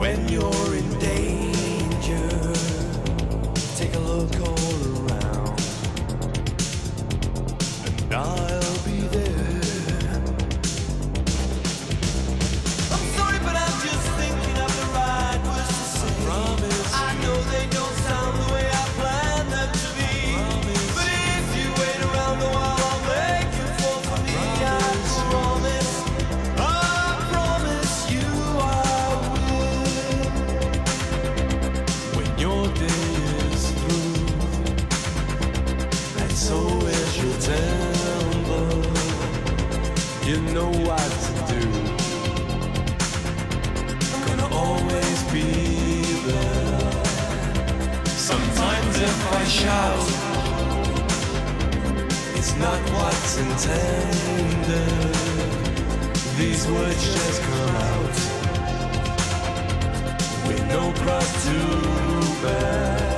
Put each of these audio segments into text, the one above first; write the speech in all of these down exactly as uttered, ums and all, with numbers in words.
when you're in danger. Take a look all around, and I'll be there. I'm sorry, but I'm just thinking of the right words to say. I promise. I know they don't sound the way I planned them to be. Promise. But if you wait around a while, I'll make you fall for me. Promise. I promise. I promise you I will. When your day is through, and so is your temper, you know what to do. I'm gonna always be there. Sometimes if I shout, it's not what's intended. These words just come out with no cross to bear.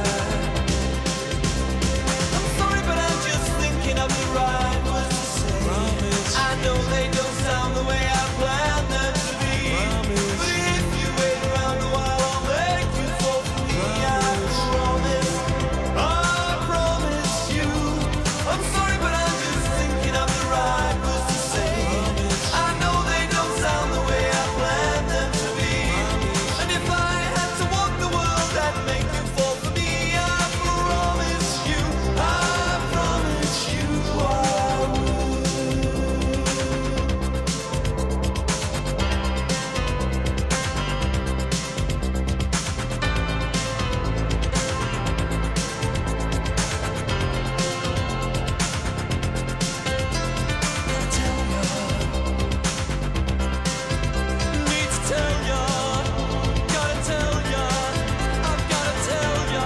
I'm sorry, but I'm just thinking of the right words to say. Promise. I know they don't sound the way I planned them to be. Promise. But if you wait around a while, I'll make you fall for me. Promise. I promise. I promise you. I'm sorry, but I'm just thinking of the right words to say. Promise. I know they don't sound the way I planned them to be. Promise. And if I had to walk the world, I'd make you fall for me. I promise you. I promise you I will. Tell ya, need to tell ya, gotta tell ya, I've gotta tell ya.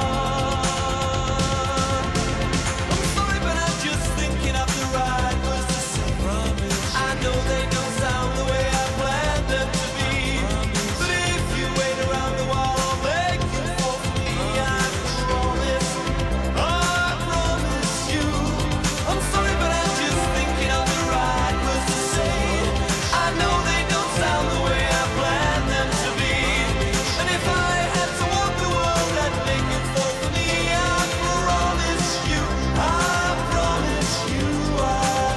I'm sorry, but I'm just thinking of the right words to say. Promise. I know they don't sound the way I planned them to be. Promise. But if you wait around a while, I'll make you fall for me. I promise. I promise you. I'm sorry, but I'm just thinking of the right words to say. I know they don't sound the way I planned them to be. And if I had to walk the world, I'd make it fall for me. I promise you. I promise you I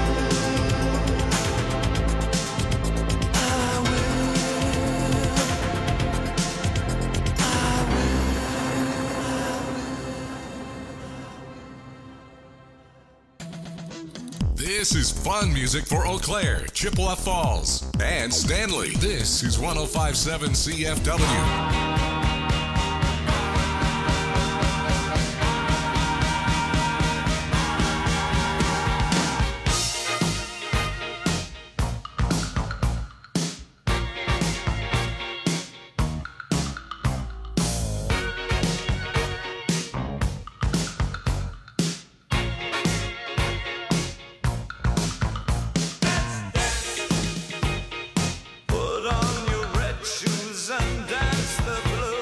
This is fun music for Eau Claire, Chippewa Falls, and Stanley. This is one oh five point seven C F W. Put on your red shoes and dance the blues.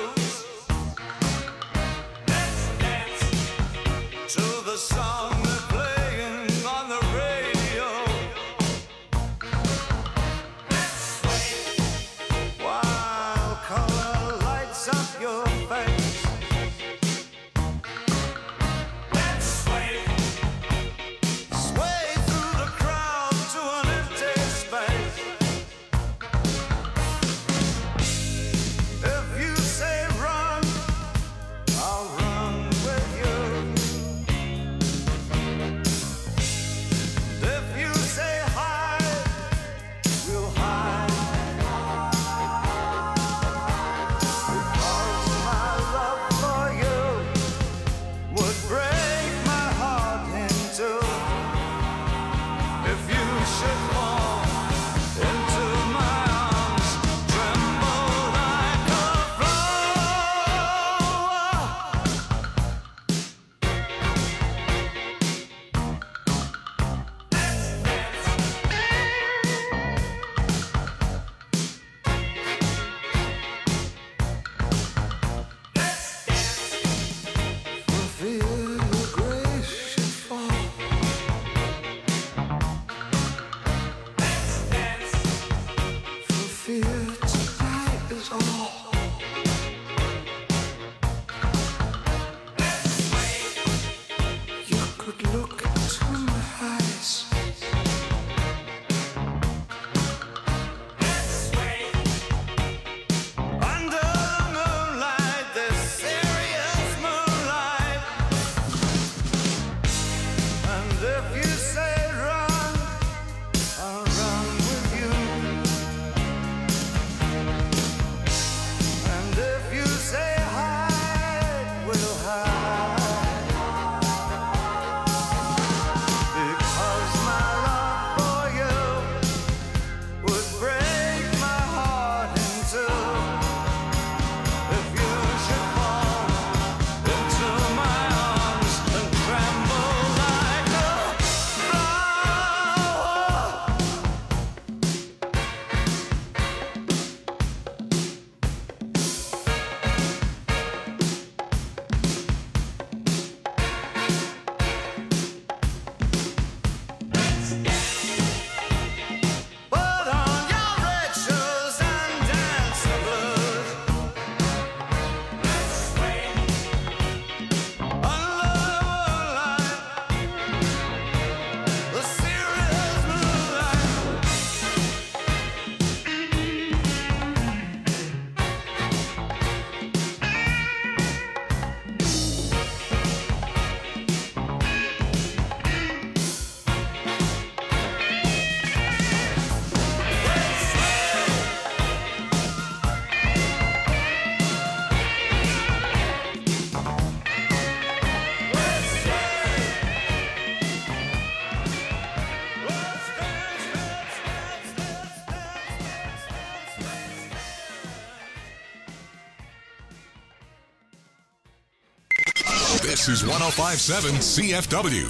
This is one oh five point seven C F W.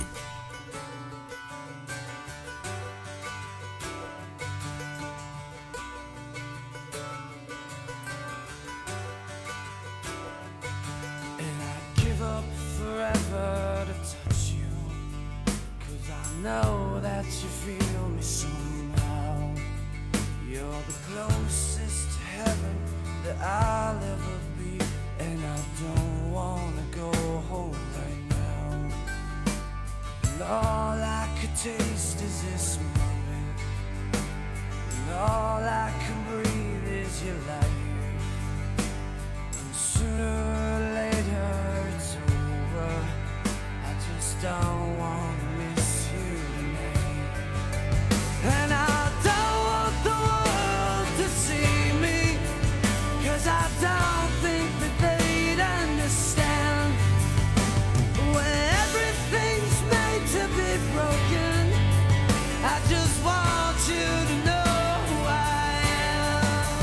And I'd give up forever to touch you, 'cause I know that you feel me somehow. You're the closest to heaven that I'll ever be, and I don't wanna go home right now. And all I could taste is this moment, and all I can breathe is your life. And sooner or later it's over. I just don't wanna miss you tonight. And I don't want the world to see me, 'cause I don't think that they'd understand. When everything's made to be broken, I just want you to know who I am.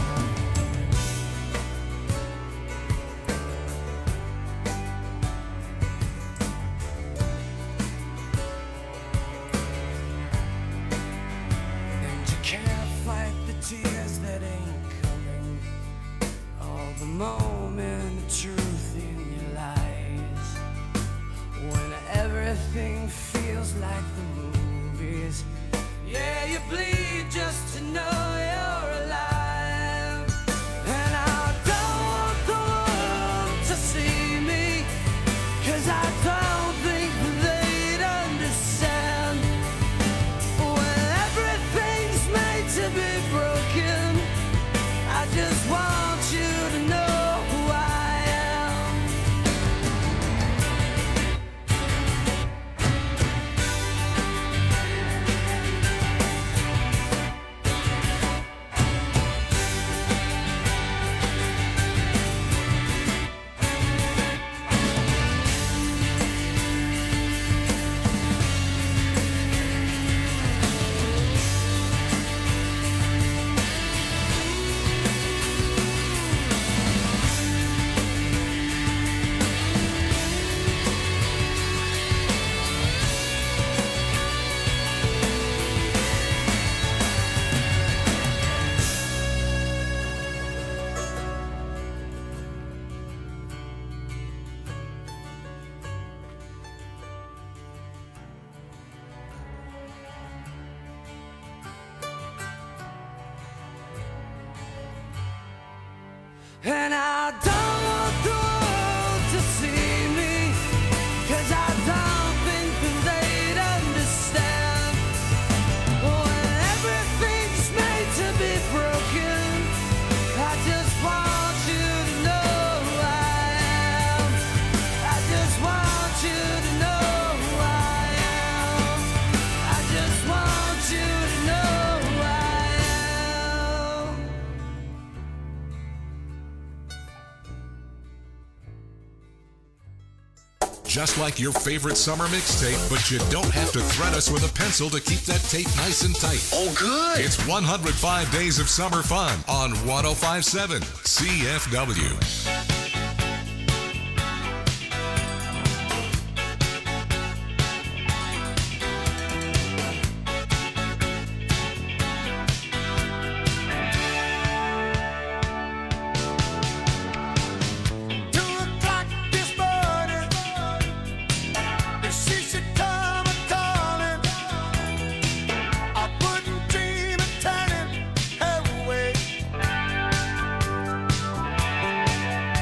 And you can't fight the tears that ain't coming, all the moment of truth in your lies. When everything feels like the movies, yeah, you bleed just to know you're alive. And I don't want the world to see me, 'cause I don't think that they'd understand. When everything's made to be broken, I just want you to know who I am. And I don't want the world to see me, 'cause I don't think that they'd understand. When everything's made to be broken, I just want you to know who I am. I just want you to know who I am. I just want you to know who I am. Just like your favorite summer mixtape, but you don't have to thread us with a pencil to keep that tape nice and tight. Oh, good. It's one hundred five days of summer fun on one oh five point seven C F W. Two o'clock this morning, she should come a calling. I wouldn't dream of turning her away.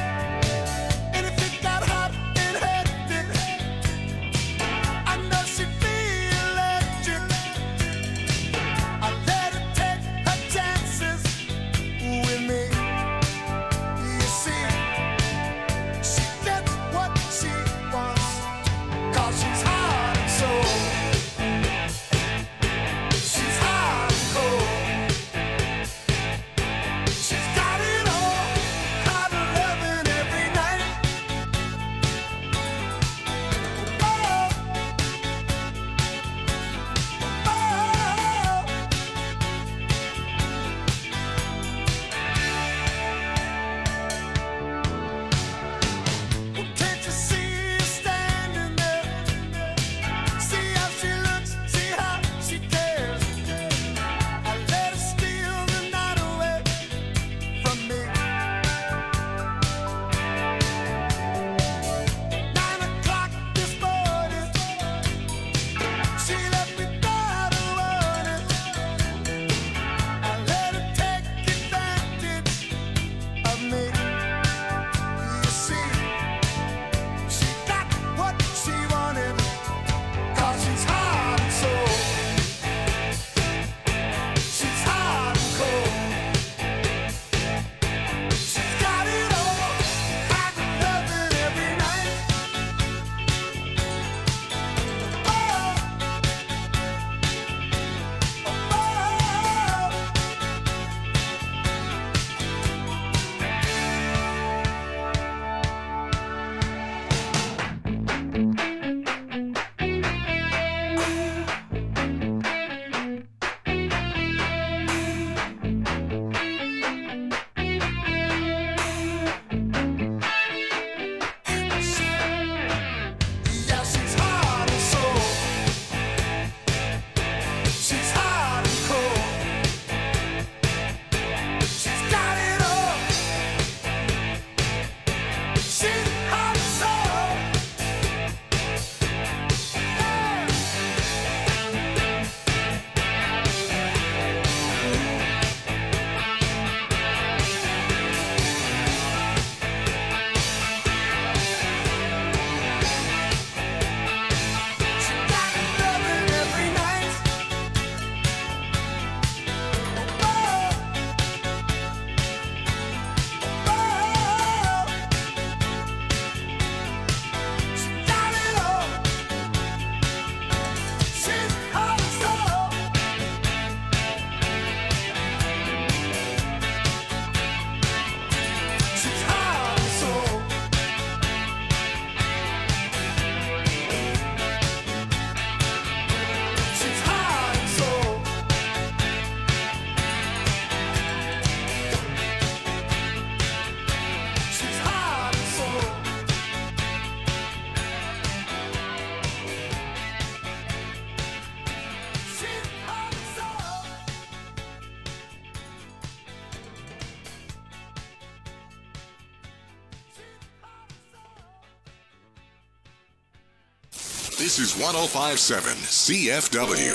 This is one oh five point seven C F W.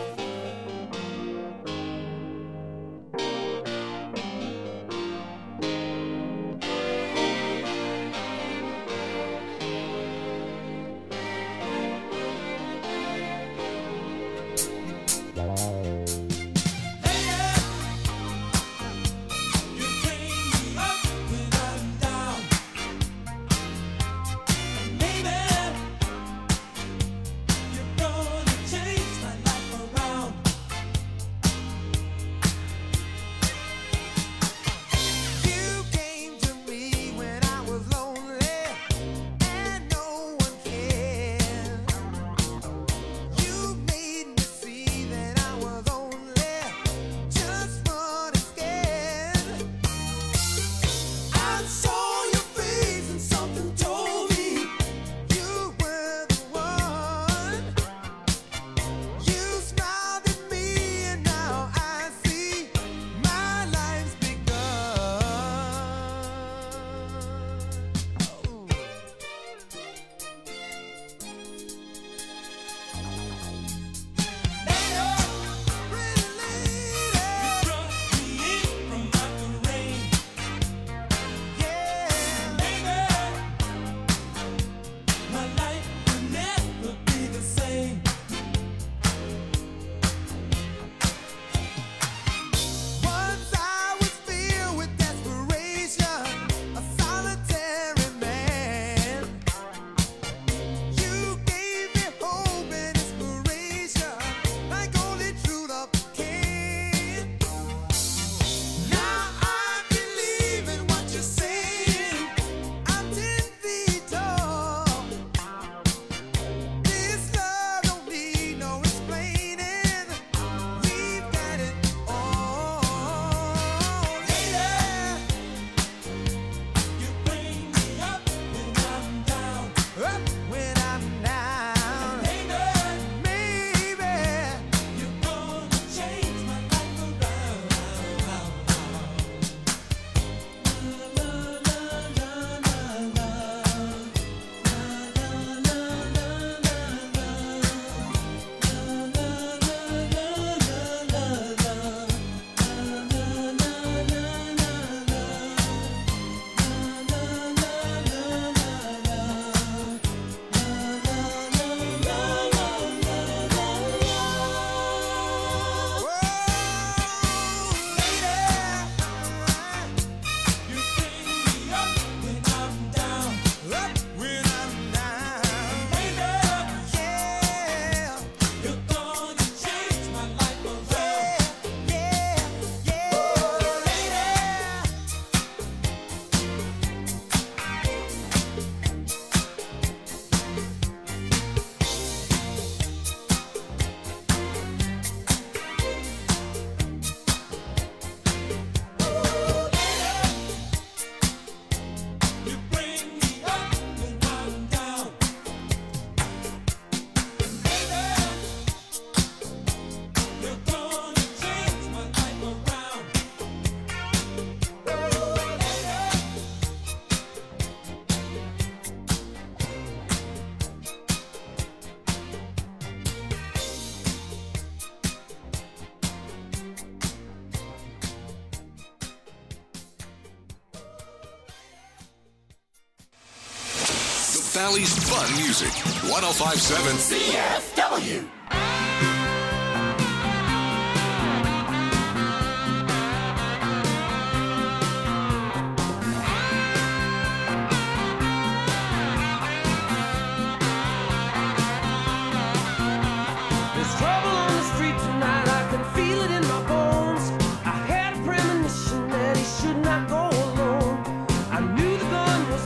Valley's fun music. one oh five point seven C F W.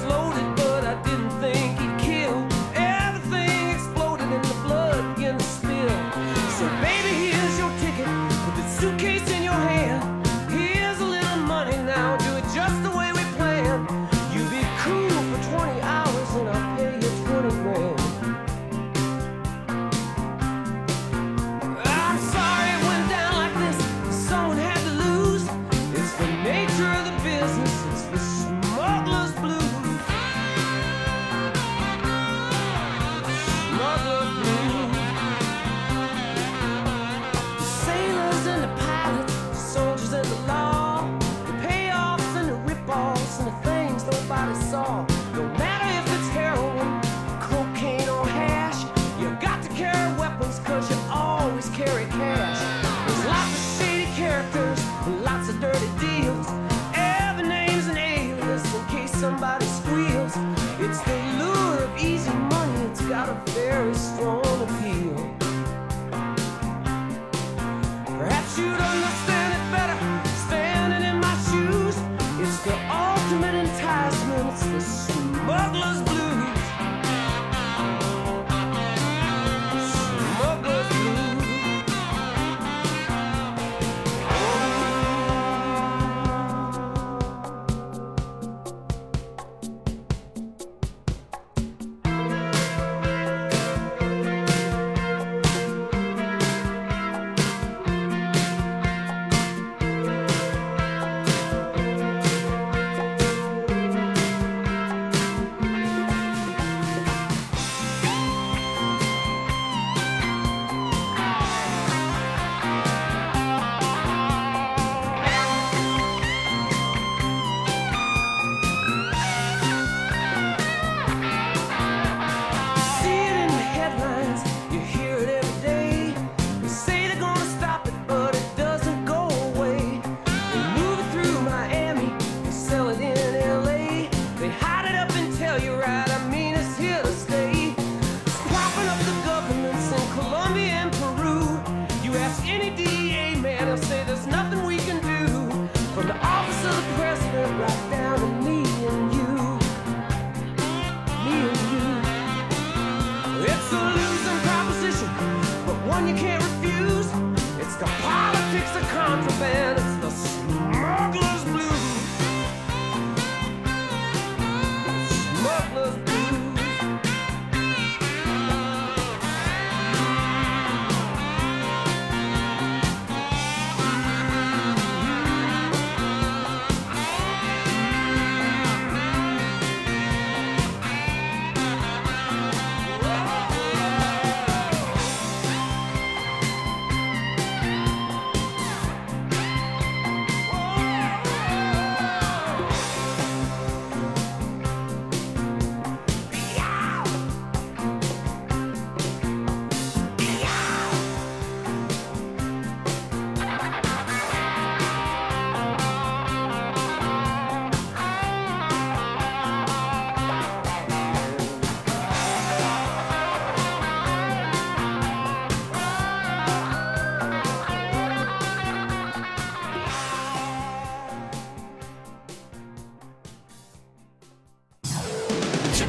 Everything exploded in the blood, begin to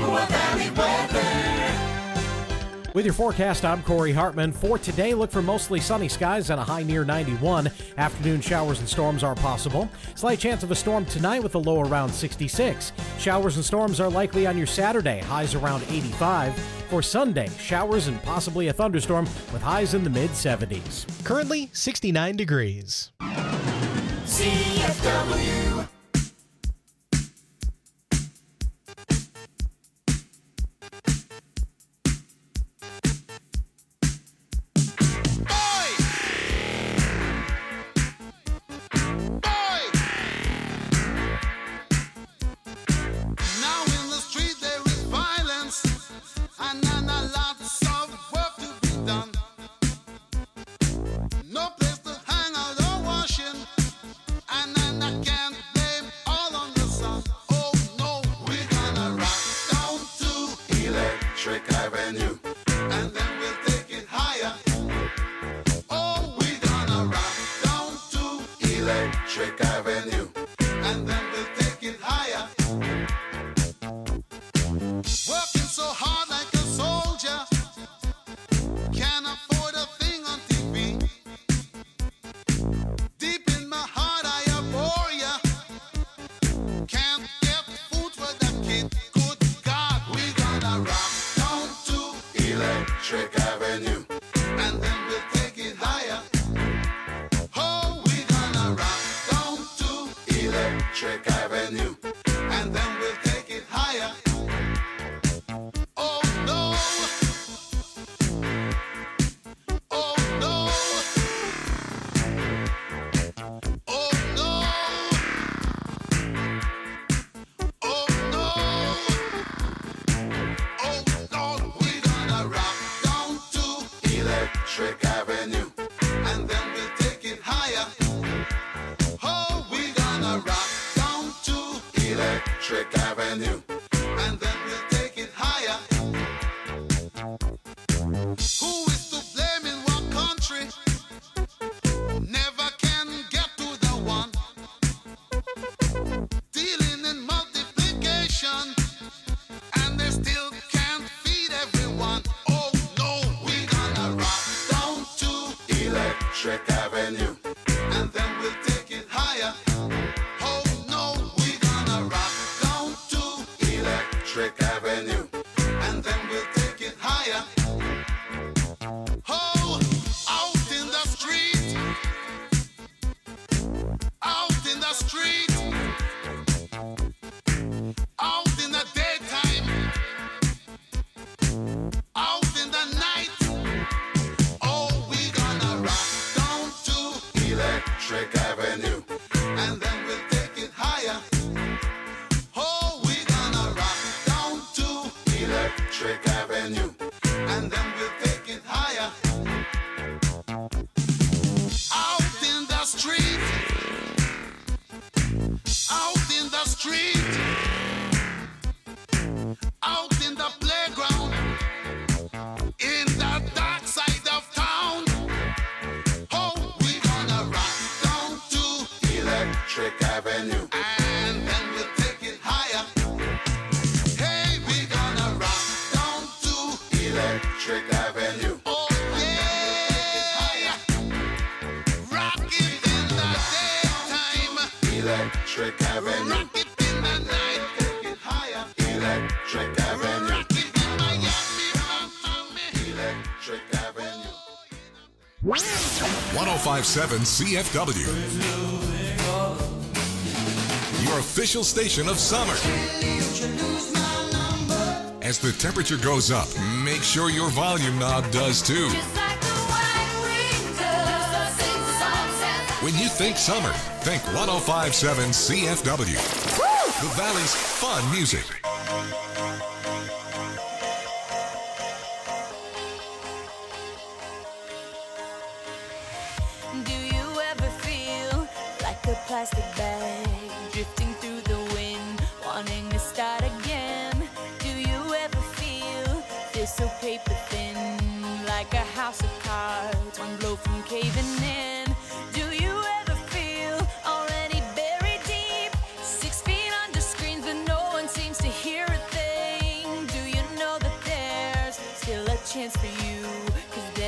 Chippewa Valley weather. With your forecast, I'm Corey Hartman. For today, look for mostly sunny skies and a high near ninety-one. Afternoon showers and storms are possible. Slight chance of a storm tonight with a low around sixty-six. Showers and storms are likely on your Saturday, highs around eighty-five. For Sunday, showers and possibly a thunderstorm with highs in the mid seventies. Currently sixty-nine degrees. C F W. one oh five point seven C F W. Your official station of summer. As the temperature goes up, make sure your volume knob does too. When you think summer, think one oh five point seven C F W. The Valley's fun music. Do you ever feel like a plastic bag drifting through the wind, wanting to start again? Do you ever feel this so paper thin, like a house of cards, one blow from caving in? Do you ever feel already buried deep, six feet under screens, but no one seems to hear a thing?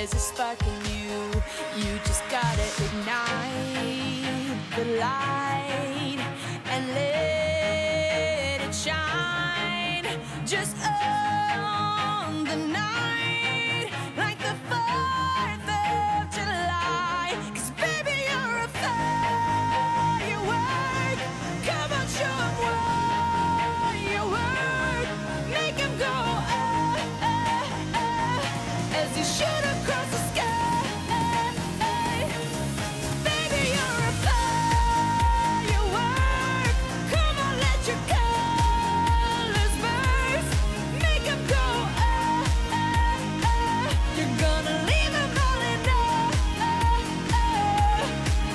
there's a spark in you. You just gotta ignite the light and let it shine. Just own the night like the fourth of July. 'Cause baby, you're a firework. Come on, show 'em what you work. Make 'em go ah, ah, ah, as you shoot across the sky. Baby, you're a firework. Come on, let your colors burst. Make 'em go ah, ah, ah. You're gonna leave 'em all in awe.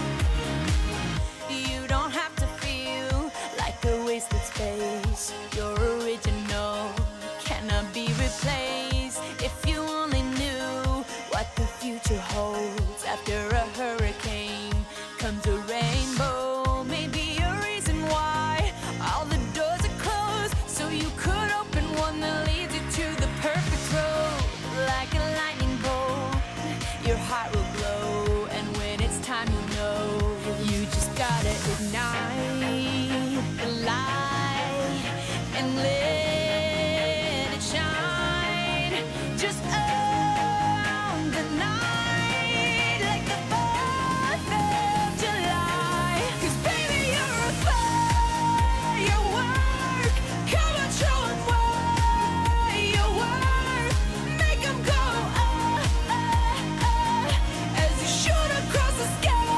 You don't have to feel like a wasted space. You're original, cannot be replaced. If you only knew what the future holds. After a hurricane comes a rainbow. Maybe a reason why all the doors are closed, so you could open one that leads you to the perfect road. Like a lightning bolt, your heart will glow, and when it's time, you know you just gotta ignite the light and let it shine. Just own the night like the fourth of July. 'Cause baby, you're a firework. Come on, show 'em what you work. Make 'em go ah, ah, ah, as you shoot across the sky.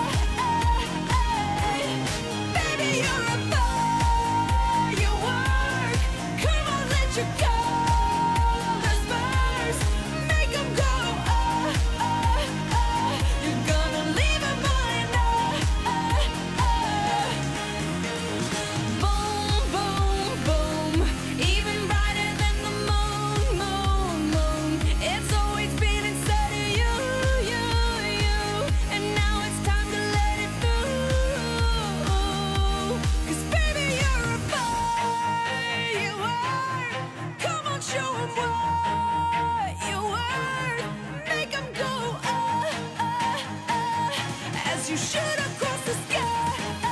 Baby, you're a firework. Come on, let your colors burst. Make 'em go ah, ah, ah. You're gonna leave 'em all in awe. Boom, boom, boom. Even brighter than the moon, moon, moon. It's always been inside of you, you, you. And now it's time to let it through. 'Cause baby, you're a firework. Come on, show 'em what you worth. Make 'em go ah, ah, ah, as you shoot across the sky.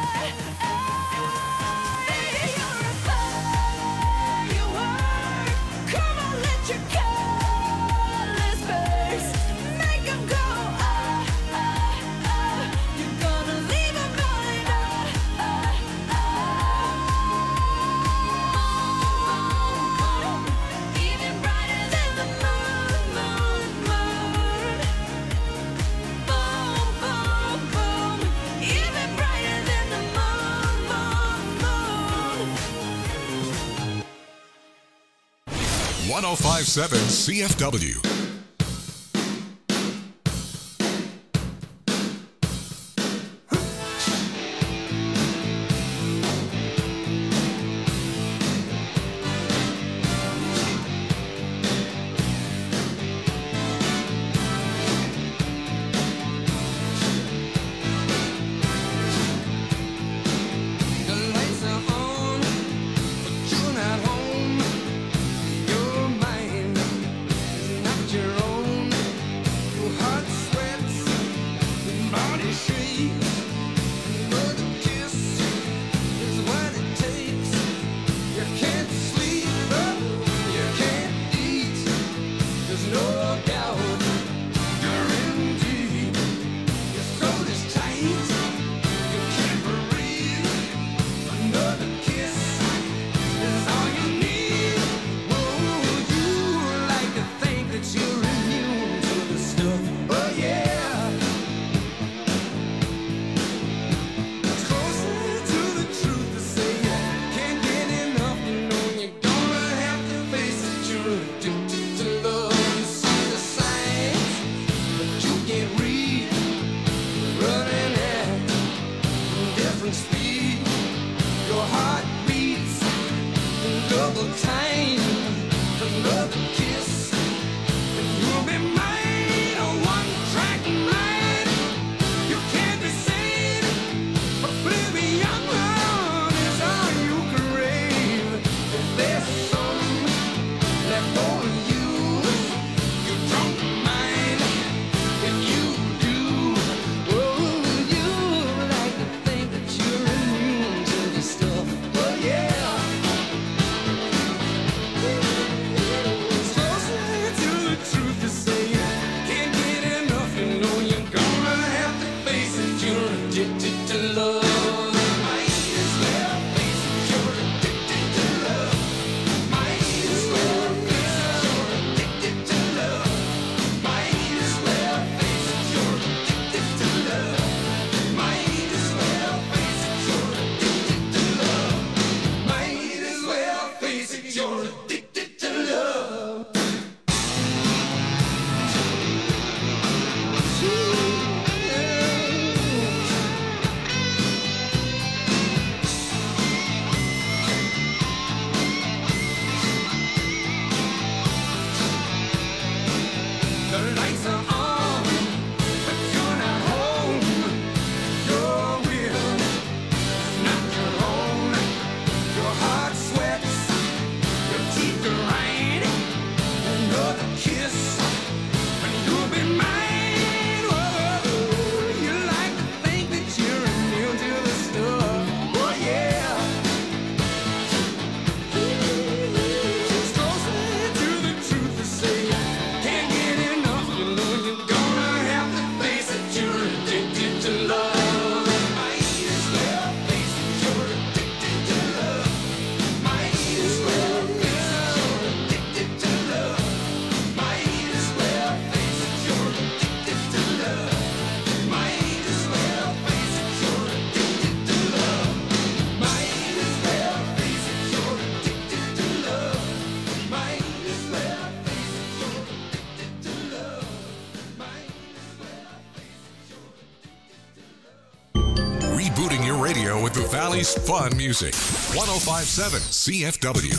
Baby, you're a firework. Come on, let your colors burst. Make 'em go ah, ah, ah. You're gonna leave 'em all in awe. Even brighter than the moon, moon, moon. Boom, boom, boom. Even brighter than the moon, moon, moon. one oh five point seven C F W. The lights are on, but you're not home. Your mind is not your own. Your heart sweats, your body shakes. Another kiss is what it takes. You can't sleep, you can't eat. There's no doubt you're in deep. Your soul is tight, you can't breathe. Another kiss is all you need. Would you like to think that you're immune to the stuff? Oh yeah. It's closer to the truth to say you can't get enough. You know you're gonna have to face it. You're addicted to love. You see the signs, but you can't read. Running at different speed. Your heart beats in double time. Another kiss, and you'll be mine. A one-track mind. You can't be sane. Oblivion is all you crave. If there's some left over you, you don't mind. with the Valley's fun music. one oh five point seven C F W.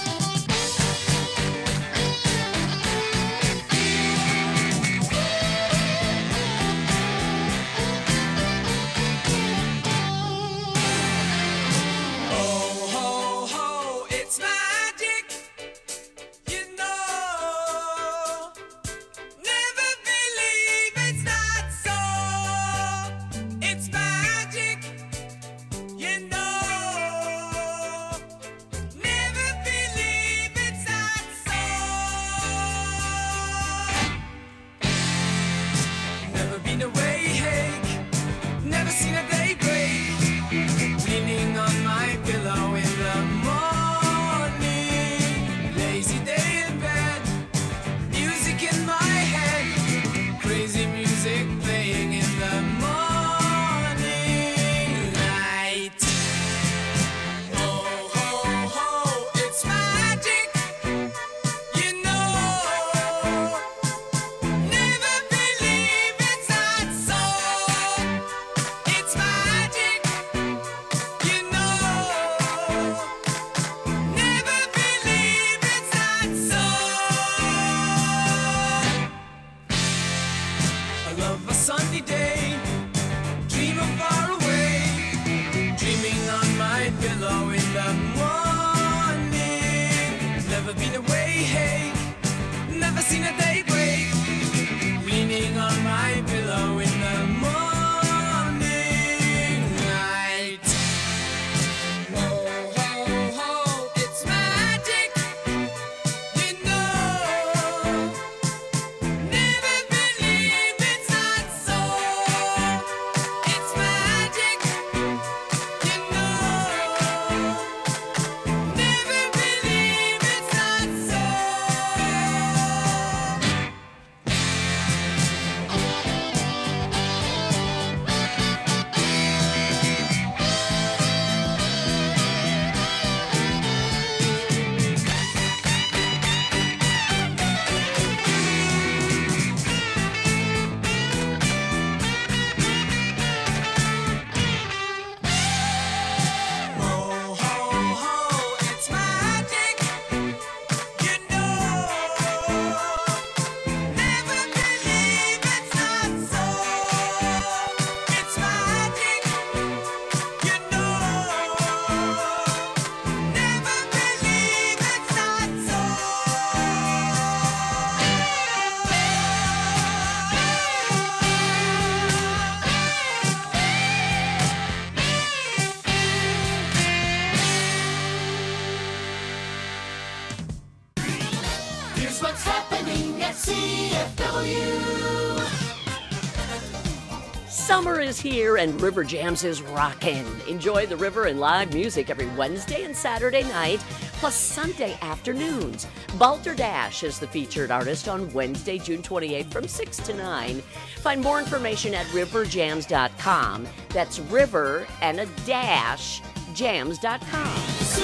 Summer is here and River Jams is rockin'. Enjoy the river and live music every Wednesday and Saturday night, plus Sunday afternoons. Balderdash is the featured artist on Wednesday, June twenty-eighth from six to nine. Find more information at river jams dot com. That's river and a dash, jams dot com. C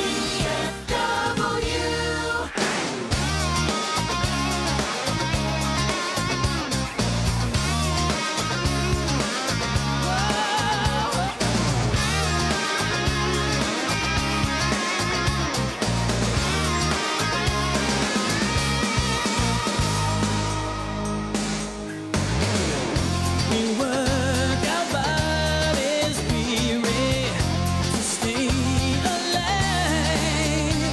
F W. Stay alive.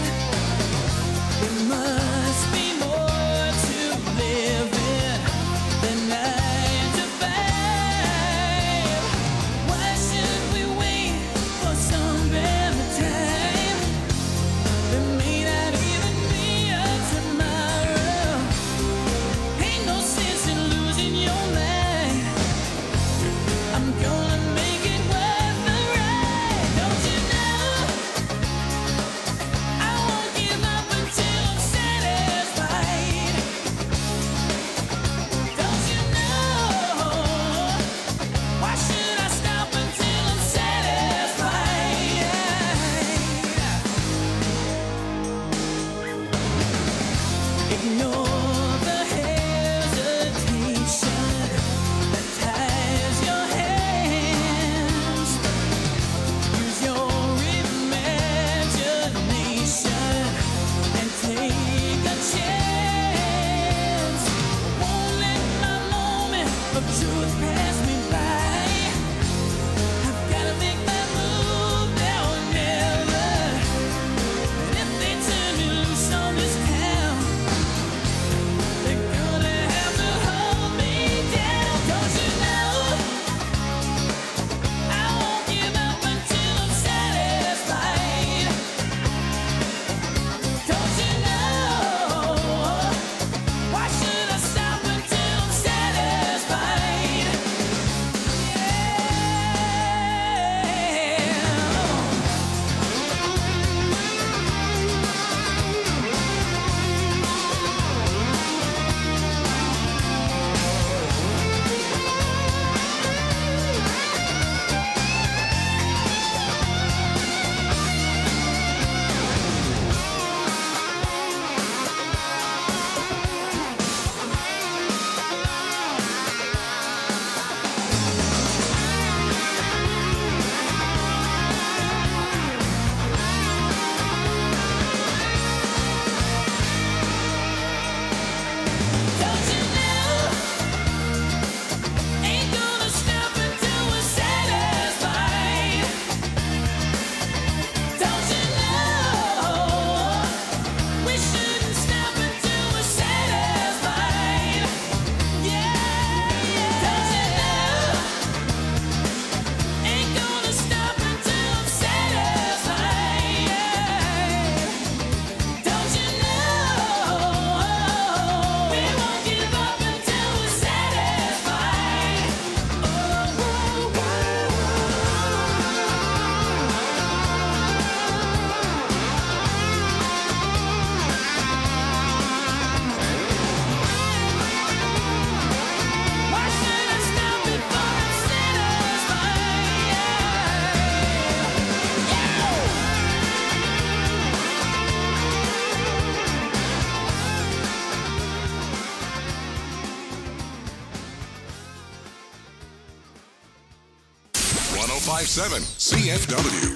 five seven C F W.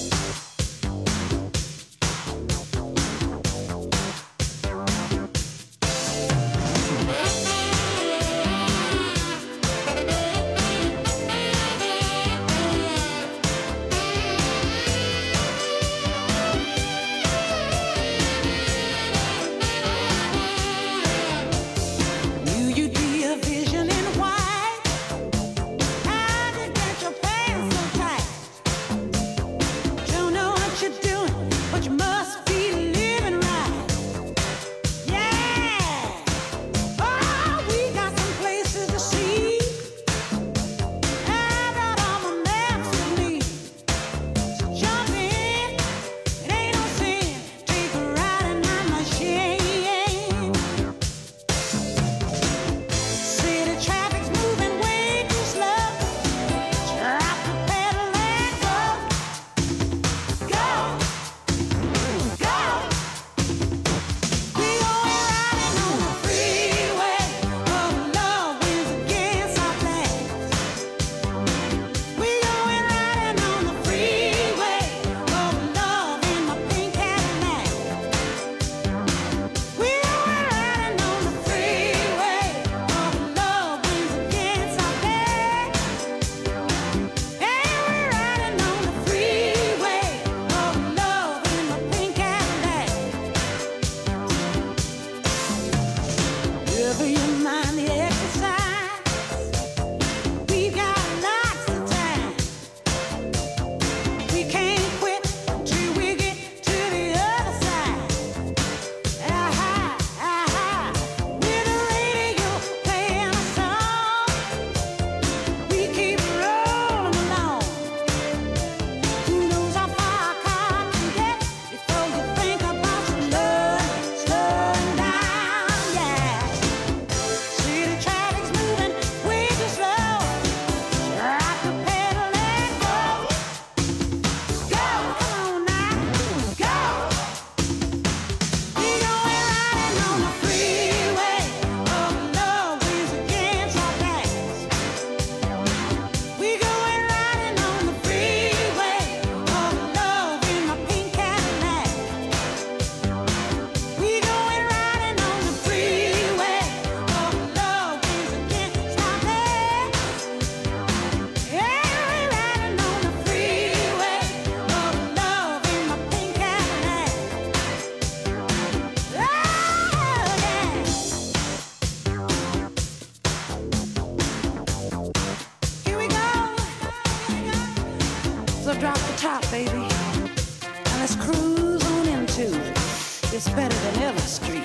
It's better than ever street.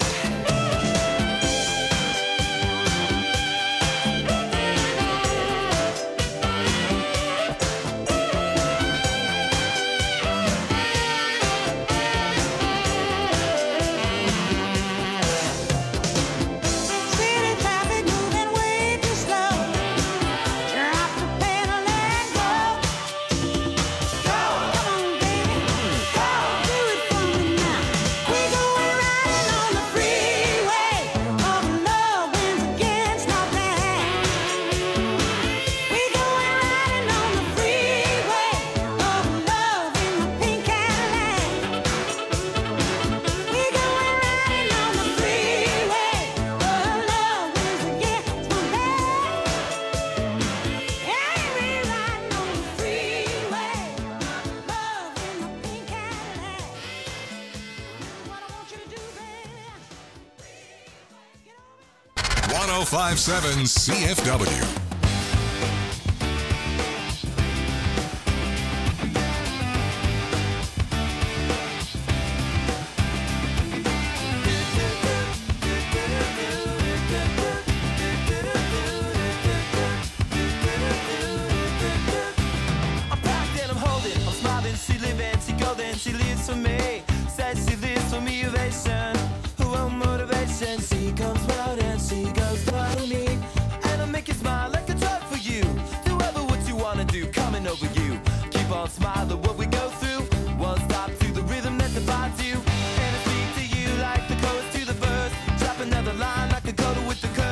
one oh five point seven C F W.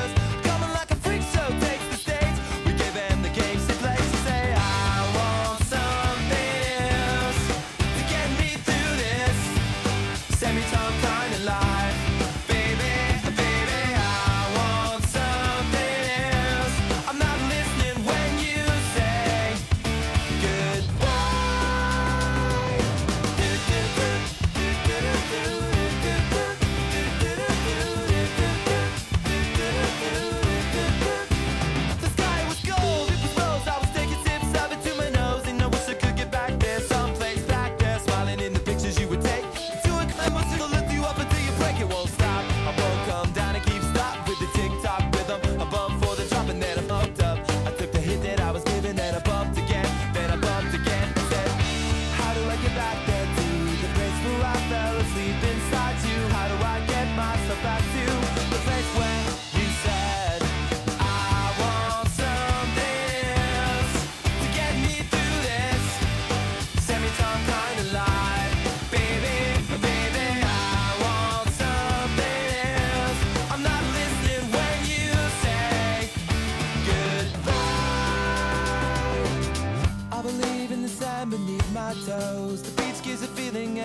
Coming like a freak show takes the stage. We gave them the game to play. So say I won't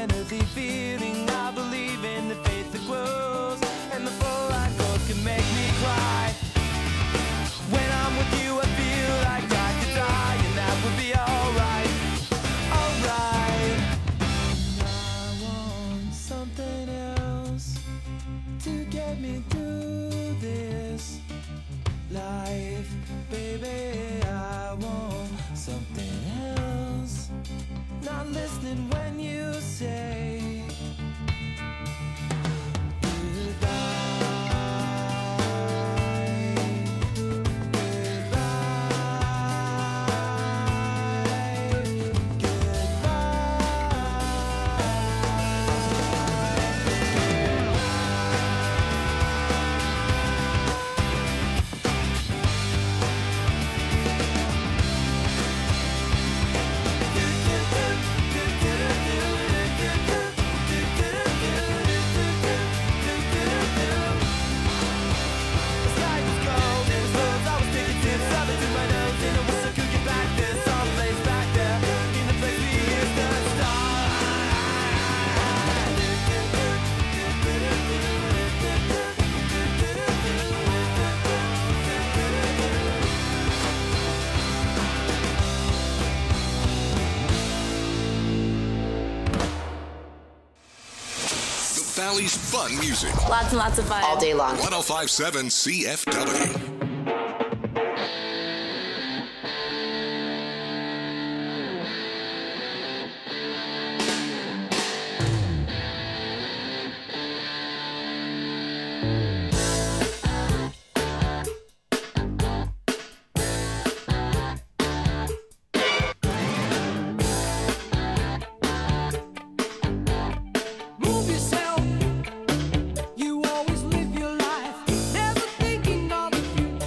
healthy feeling. I believe in the faith that grows, and the full life goals can make me cry. When I'm with you, I feel like I could die, and that would be alright, alright. I want something else to get me through this life, baby. I want something else. Not listening when you say Valley's fun music. Lots and lots of fun. All day long. one oh five point seven C F W. move yourself. You always live your life, never thinking of the future.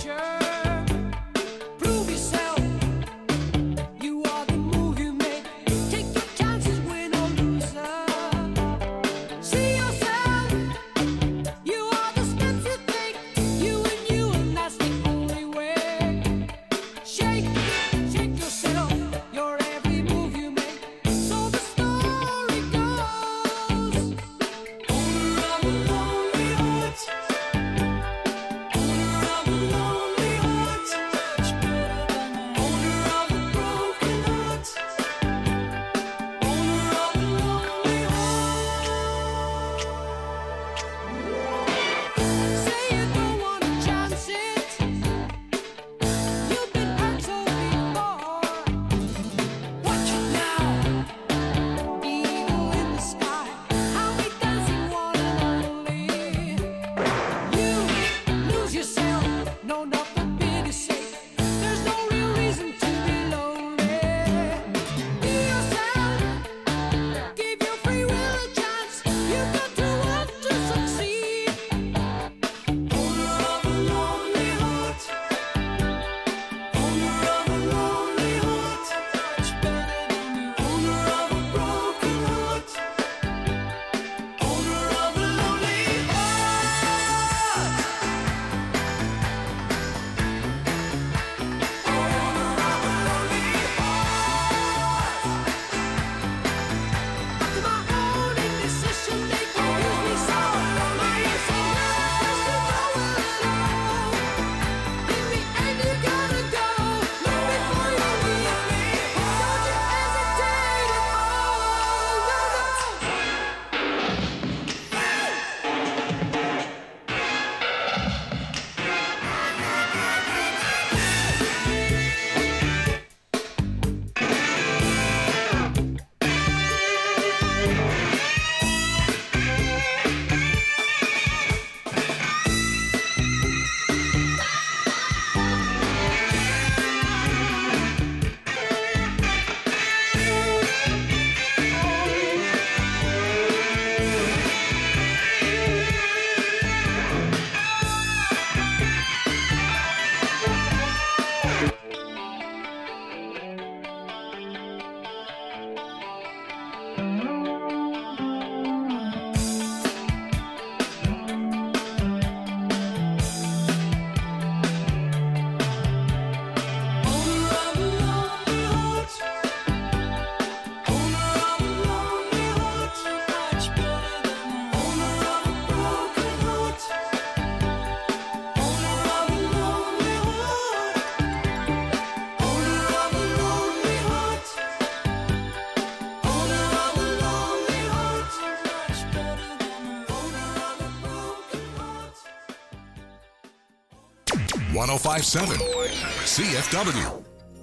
one oh five point seven C F W.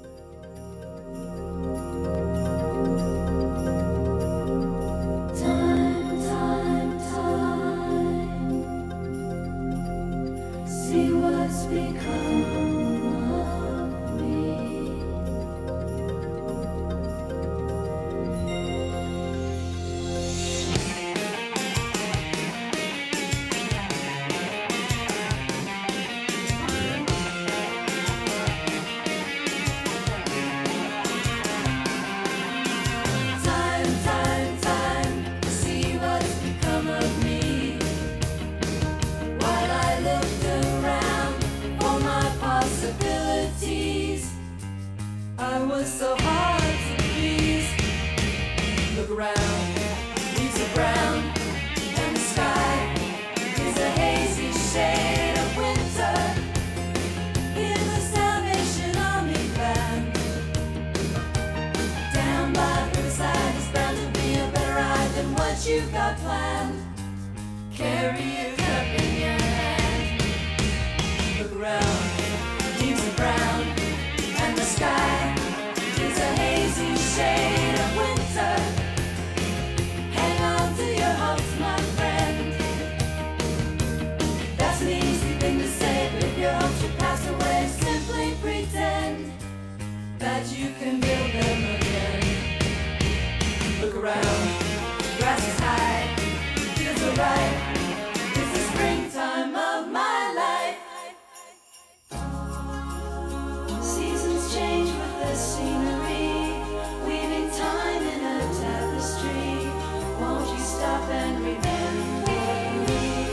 Time, time, time. See what's become of me. Time, time, time. See what's become of me. While I looked around for my possibilities, I was so hard to please. Look around, leaves are brown, and the sky is a hazy shade of winter. Hear the Salvation Army band. Down by the riverside is bound to be a better ride than what you've got planned. Carry your cup in your hand. Look around, leaves are brown, and the sky is a hazy shade of winter. Hang on to your hopes, my friend. That's an easy thing to say, but if your hopes should pass away, simply pretend that you can build them again. Look around, grass is high, fields are ripe. It's the springtime of my life. Seasons change with the scenery, weaving time in a tapestry. Won't you stop and remember me?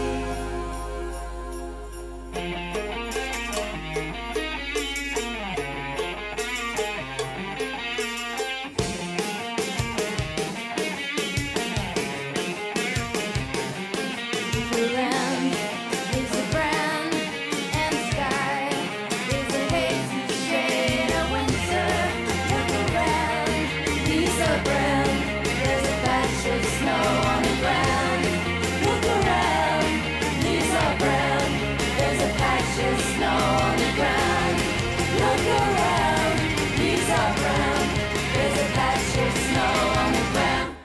Around is a brown, and the sky is a hazy shade of winter. Look around, leaves are brown. There's a patch of snow on the ground. Look around, leaves are brown. There's a patch of snow on the ground. Look around, leaves are brown. There's a patch of snow on the ground.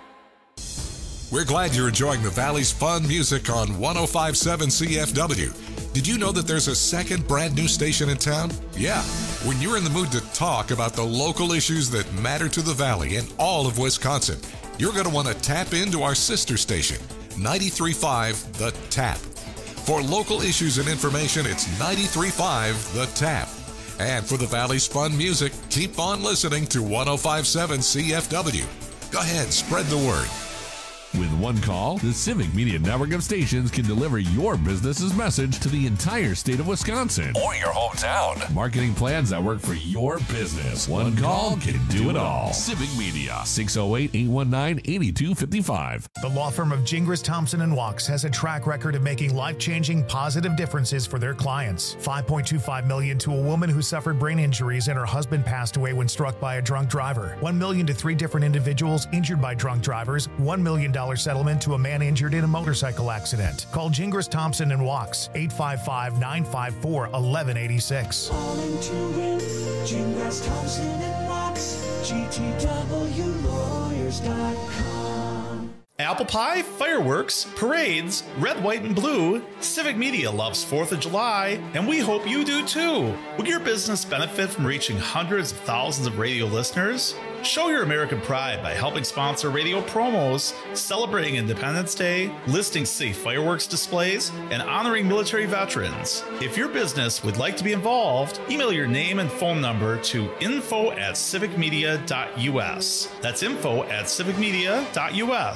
We're glad you're enjoying the Valley's fun music on one oh five point seven C F W. Did you know that there's a second brand new station in town? Yeah. When you're in the mood to talk about the local issues that matter to the Valley and all of Wisconsin, you're going to want to tap into our sister station, ninety-three point five The Tap. For local issues and information, it's ninety-three point five The Tap. And for the Valley's fun music, keep on listening to one oh five point seven C F W. Go ahead, spread the word. With one call, the Civic Media network of stations can deliver your business's message to the entire state of Wisconsin or your hometown. Marketing plans that work for your business. One call can do it all. Civic Media. six oh eight, eight one nine, eight two five five. The law firm of Gingras, Thompson and Wachs has a track record of making life-changing positive differences for their clients. five point two five million dollars to a woman who suffered brain injuries and her husband passed away when struck by a drunk driver. one million dollars to three different individuals injured by drunk drivers. one million dollars settlement to a man injured in a motorcycle accident. Call Gingras, Thompson and Wachs, eight five five, nine five four, one one eight six. Calling to win, Gingras, Thompson and Wachs, G T W lawyers dot com. Apple pie, fireworks, parades, red, white, and blue. Civic Media loves fourth of July, and we hope you do too. Will your business benefit from reaching hundreds of thousands of radio listeners? Show your American pride by helping sponsor radio promos, celebrating Independence Day, listing safe fireworks displays, and honoring military veterans. If your business would like to be involved, email your name and phone number to info at civic media dot u s. That's info at civic media dot u s.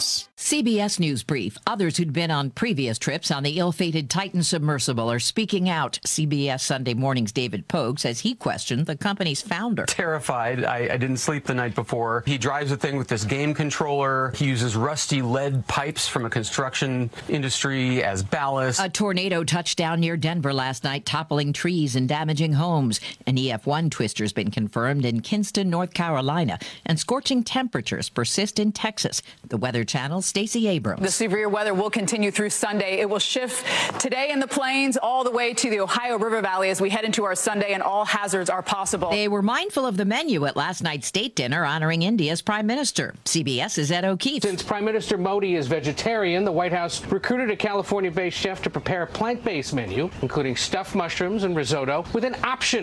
C B S News Brief. Others who'd been on previous trips on the ill-fated Titan submersible are speaking out. C B S Sunday Morning's David Pogue says he questioned the company's founder. Terrified. I, I didn't sleep the night before. He drives the thing with this game controller. He uses rusty lead pipes from a construction industry as ballast. A tornado touched down near Denver last night, toppling trees and damaging homes. An E F one twister's been confirmed in Kinston, North Carolina, and scorching temperatures persist in Texas. The Weather Channel's Stacey Abrams. The severe weather will continue through Sunday. It will shift today in the plains all the way to the Ohio River Valley as we head into our Sunday, and all hazards are possible. They were mindful of the menu at last night's state dinner honoring India's prime minister. CBS's Ed O'Keefe. Since Prime Minister Modi is vegetarian, the White House recruited a California-based chef to prepare a plant-based menu, including stuffed mushrooms and risotto, with an option